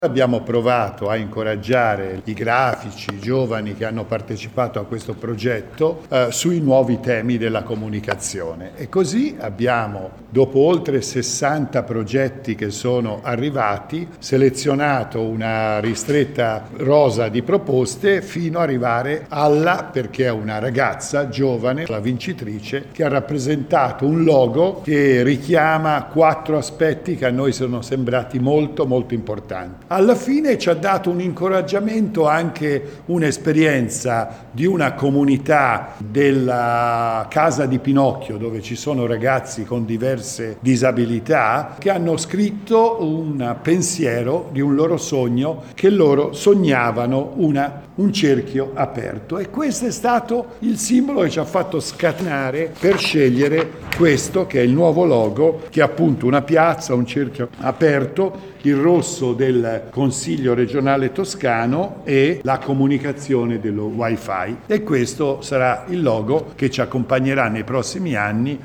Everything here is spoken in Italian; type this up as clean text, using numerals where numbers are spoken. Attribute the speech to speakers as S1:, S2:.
S1: Abbiamo provato a incoraggiare i grafici, i giovani che hanno partecipato a questo progetto sui nuovi temi della comunicazione e così abbiamo, dopo oltre 60 progetti che sono arrivati, selezionato una ristretta rosa di proposte fino ad arrivare alla, perché è una ragazza giovane, la vincitrice, che ha rappresentato un logo che richiama 4 aspetti che a noi sono sembrati molto importanti. Alla fine ci ha dato un incoraggiamento anche un'esperienza di una comunità della Casa di Pinocchio, dove ci sono ragazzi con diverse disabilità che hanno scritto un pensiero di un loro sogno, che loro sognavano un cerchio aperto, e questo è stato il simbolo che ci ha fatto scatenare per scegliere questo, che è il nuovo logo, che è appunto una piazza, un cerchio aperto, il rosso del Consiglio regionale toscano e la comunicazione dello Wi-Fi, e questo sarà il logo che ci accompagnerà nei prossimi anni